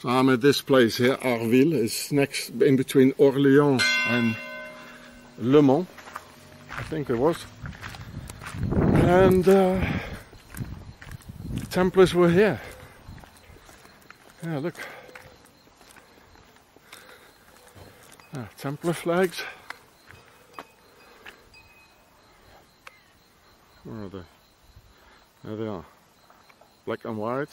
So I'm at this place here, Arville. It's next, in between Orléans and Le Mans, I think it was. And the Templars were here. Yeah, look. Templar flags. Where are they? There they are. Black and white.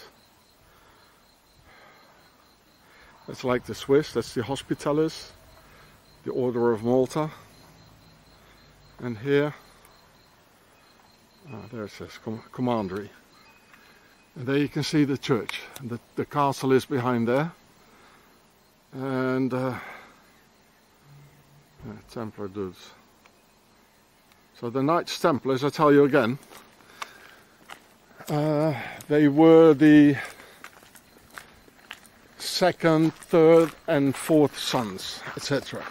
That's like the Swiss, that's the Hospitalis, the Order of Malta. And here, there it says Commandery. And there you can see the church. The castle is behind there. And Templar dudes. So the Knights Templars, I tell you again, they were the second, third and fourth sons, etc.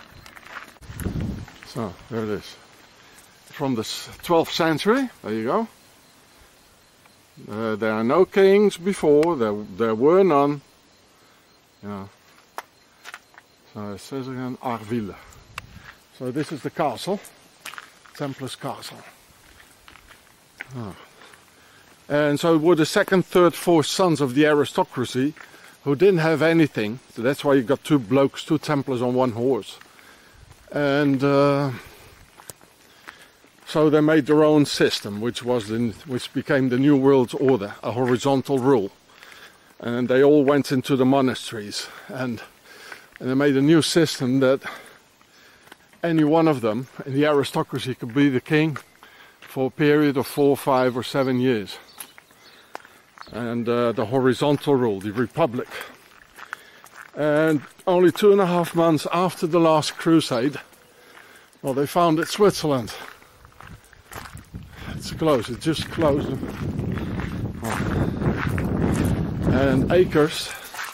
So there it is. From the 12th century, there you go. There are no kings before, there were none. Yeah. So it says again Arville. So this is the castle, Templars Castle. Oh. And so it were the second, third, fourth sons of the aristocracy who didn't have anything. So that's why you got two blokes, two Templars on one horse. And so they made their own system, which became the New World Order, a horizontal rule. And they all went into the monasteries. And they made a new system that any one of them in the aristocracy could be the king for a period of 4, 5 or 7 years. And the horizontal rule, the Republic. And only 2.5 months after the last crusade, well, they founded Switzerland. It's closed, it just closed. And Acres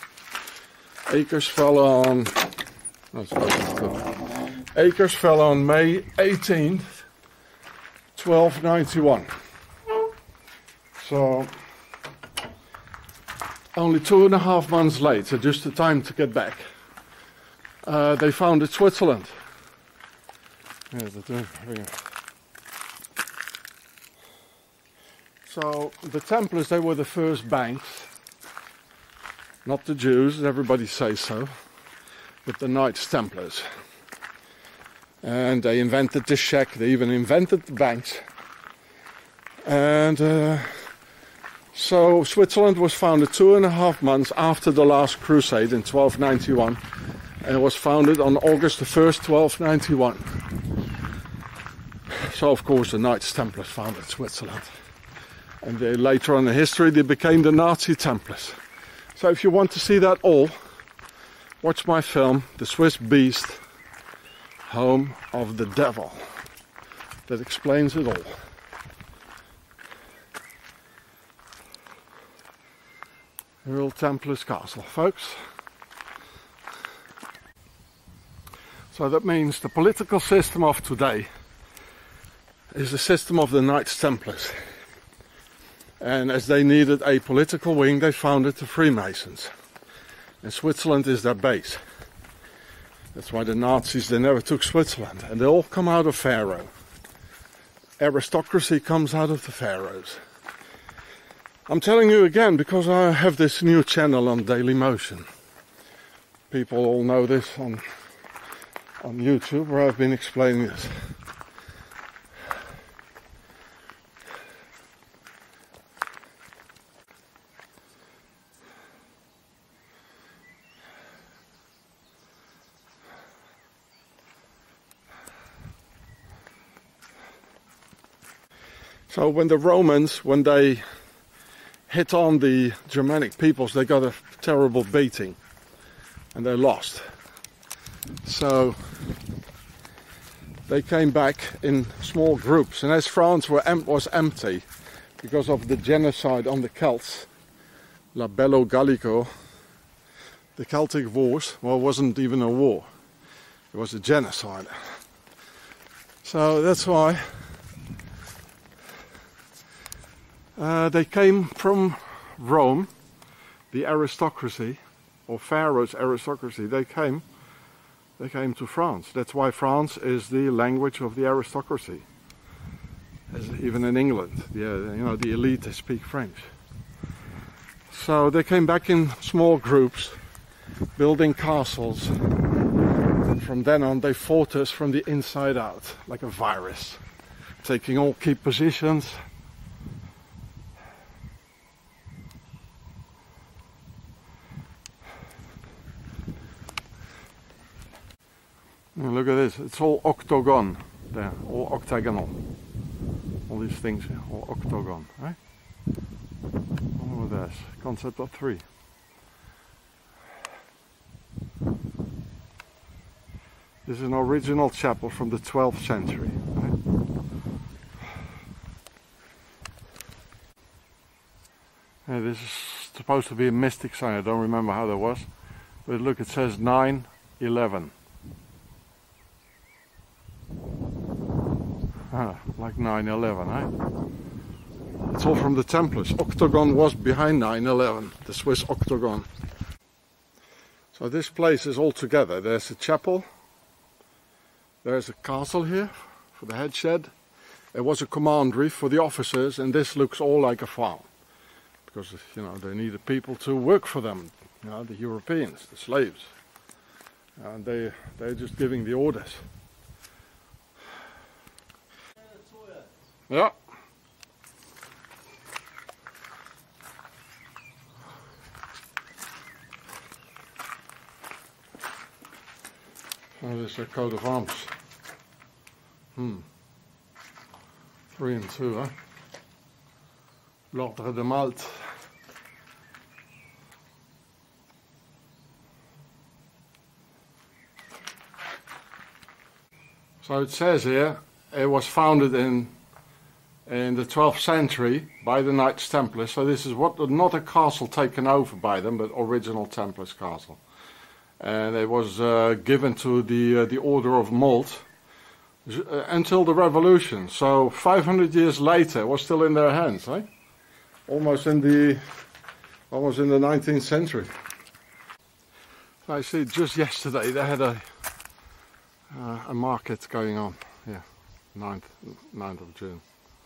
fell on... Acres fell on May 18th, 1291. So only 2.5 months later, just the time to get back, they founded Switzerland. So the Templars, they were the first banks, not the Jews, everybody says so, but the Knights Templars. And they invented the check, they even invented the banks. And so Switzerland was founded 2.5 months after the last crusade in 1291. And it was founded on August the 1st, 1291. So of course the Knights Templars founded Switzerland. And later on in history they became the Nazi Templars. So if you want to see that all, watch my film, The Swiss Beast, Home of the Devil. That explains it all. Earl Templars Castle, folks. So that means the political system of today is the system of the Knights Templars. And as they needed a political wing, they founded the Freemasons. And Switzerland is their base. That's why the Nazis, they never took Switzerland. And they all come out of Pharaoh. Aristocracy comes out of the pharaohs. I'm telling you again because I have this new channel on Dailymotion. People all know this on YouTube where I've been explaining this. So when the Romans, when they hit on the Germanic peoples, they got a terrible beating and they lost. So they came back in small groups, and as France was empty because of the genocide on the Celts, La Bello Gallico, the Celtic Wars, well, it wasn't even a war, it was a genocide. So that's why they came from Rome, the aristocracy, or Pharaoh's aristocracy, they came to France. That's why France is the language of the aristocracy. As even in England, the elite, they speak French. So they came back in small groups, building castles. And from then on, they fought us from the inside out, like a virus, taking all key positions. And look at this, it's all octagon there, all octagonal. All these things here, all octagon, right? Oh, there's concept of 3. This is an original chapel from the 12th century, right? And this is supposed to be a mystic sign, I don't remember how that was. But look, it says 9/11. Like 9/11, eh? It's all from the Templars. Octagon was behind 9/11, the Swiss octagon. So this place is all together. There's a chapel, there's a castle here for the head shed. There was a commandery for the officers, and this looks all like a farm. Because, they needed people to work for them, the Europeans, the slaves. And they're just giving the orders. Ja. Oh, this is a coat of arms. 3 and 2, huh? L'Ordre de Malte. So it says here, it was founded in the 12th century by the Knights Templars. So this is not a castle taken over by them, but original Templars castle. And it was given to the Order of Malta until the Revolution. So 500 years later, it was still in their hands, eh? Almost in the 19th century. I see. Just yesterday they had a market going on. Yeah, 9th of June.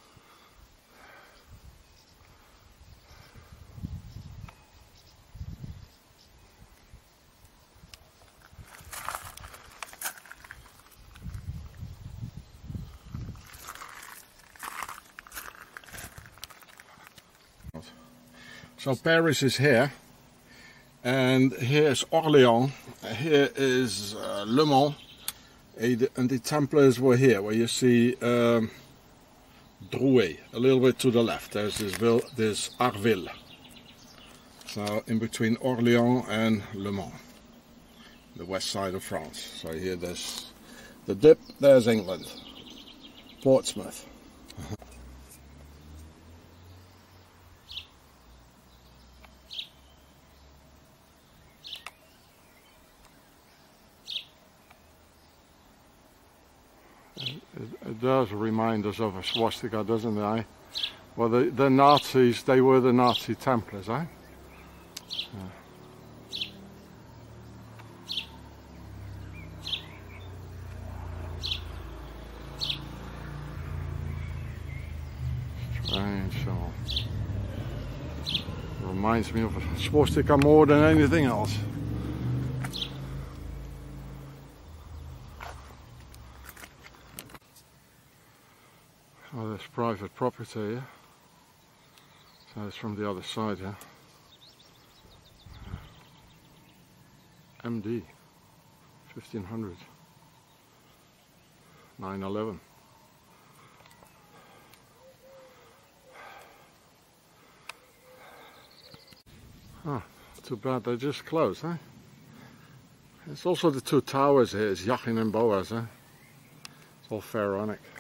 So Paris is here, and here's Orléans, here is Le Mans, and the Templars were here, where you see Drouet, a little bit to the left. There's this Arville. So in between Orléans and Le Mans, the west side of France. So here there's the dip, there's England, Portsmouth. It does remind us of a swastika, doesn't it? Eh? Well, the Nazis, they were the Nazi Templars, eh? Yeah. Strange, so reminds me of a swastika more than anything else. Oh, there's private property here. So it's from the other side here. MD 1500 9/11. Ah, too bad they just closed, eh? It's also the 2 towers here, it's Jachin and Boaz, eh? It's all pharaonic.